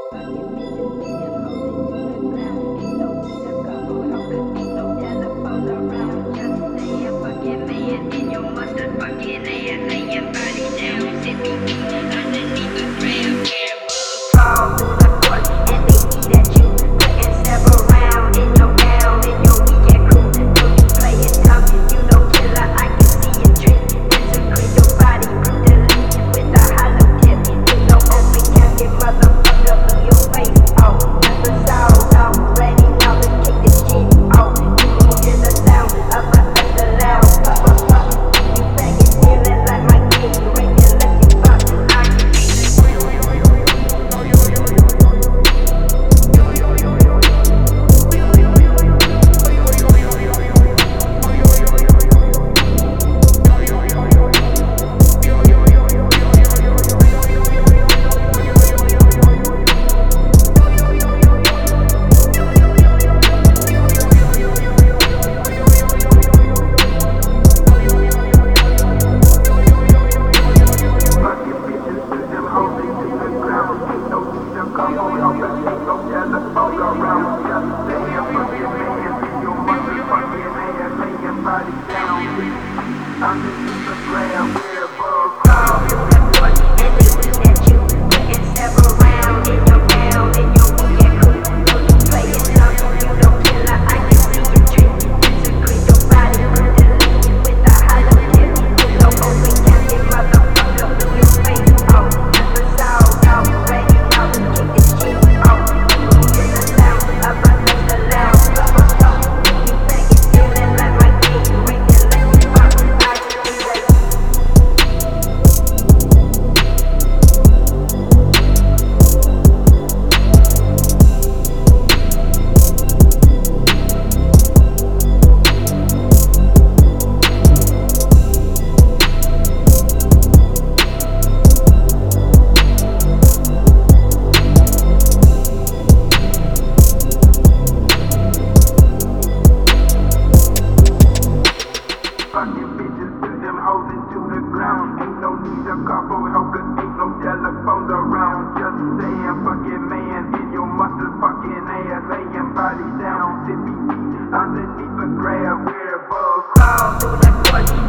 Underneath the ground, we're above ground. Fucking bitches, put them hoes into the ground. Ain't no need to call for help, cause ain't no telephones around. Just saying, fucking man, in your motherfucking ass, laying bodies down. Sippy underneath the grab, we're above. Crawl through the court.